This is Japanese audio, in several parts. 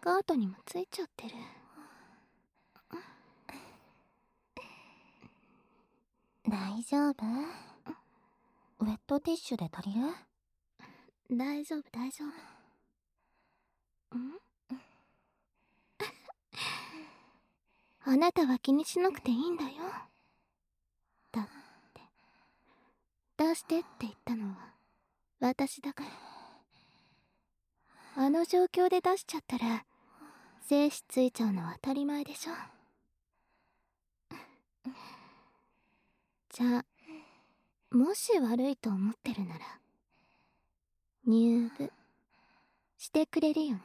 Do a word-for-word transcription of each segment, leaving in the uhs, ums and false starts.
カートにもついちゃってる。 大丈夫？ウェットティッシュで足りる？ 大丈夫大丈夫。んあなたは気にしなくていいんだよ。だって出してって言ったのは私だから。あの状況で出しちゃったら精子ついちゃうのは当たり前でしょ。じゃあもし悪いと思ってるなら入部してくれるよね。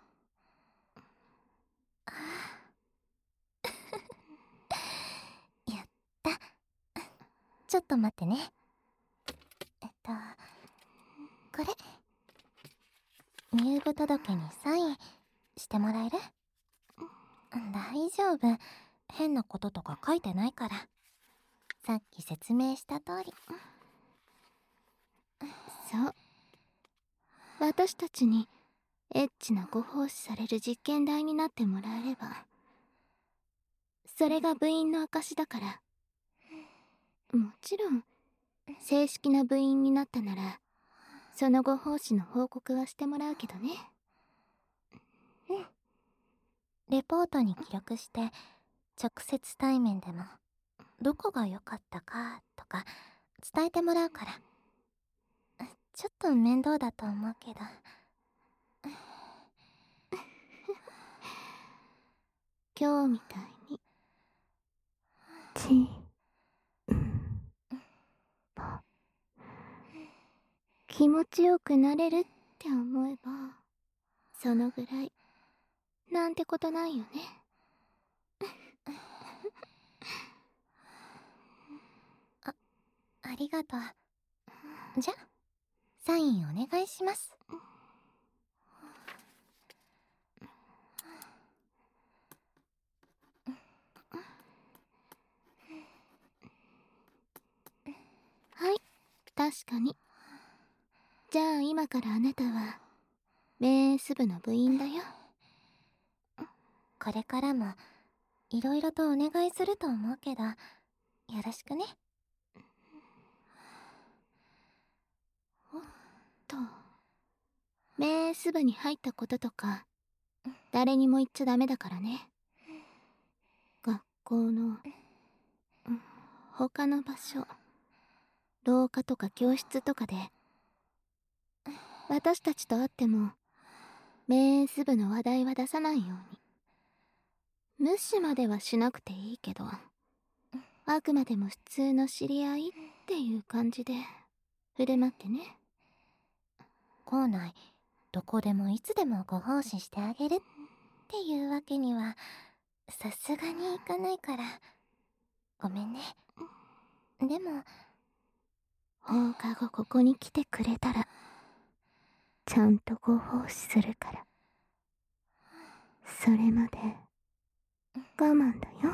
やった。ちょっと待ってね。えっとこれ入部届にサインしてもらえる？大丈夫、変なこととか書いてないから。さっき説明した通り。 そう、私たちにエッチなご奉仕される実験台になってもらえれば、それが部員の証だから。もちろん正式な部員になったならそのご奉仕の報告はしてもらうけどね。 うん、レポートに記録して直接対面でもどこが良かったかとか伝えてもらうから。ちょっと面倒だと思うけど。 今日みたいにちぽ気持ちよくなれるって思えばそのぐらいなんてことないよね。 あ、ありがとう。じゃ、サインお願いします。 はい、確かに。じゃあ今からあなたはメンス部の部員だよ。 これからもいろいろとお願いすると思うけど、よろしくね。 おっと、メンス部に入ったこととか誰にも言っちゃダメだからね。学校の他の場所、廊下とか教室とかで私たちと会ってもメンス部の話題は出さないように。無視まではしなくていいけど、あくまでも普通の知り合いっていう感じで振る舞ってね。 校内どこでもいつでもご奉仕してあげるっていうわけにはさすがにいかないからごめんね。でも放課後ここに来てくれたらちゃんとご奉仕するから、それまで我慢だよ。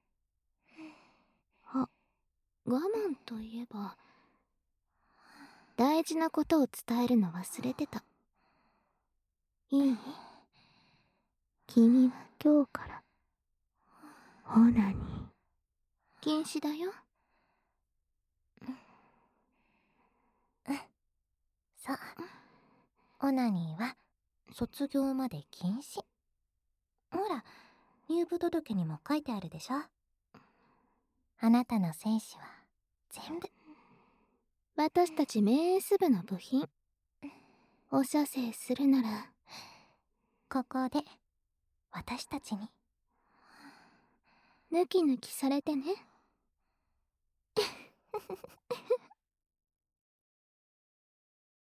あ、我慢といえば大事なことを伝えるの忘れてた。いい？君は今日からオナニー禁止だよ。 うん、そう、オナニーは卒業まで禁止。ほら、入部届にも書いてあるでしょ。あなたの精子は全部。 私たちメンス部の部品。お射精するならここで私たちにヌキヌキされてね。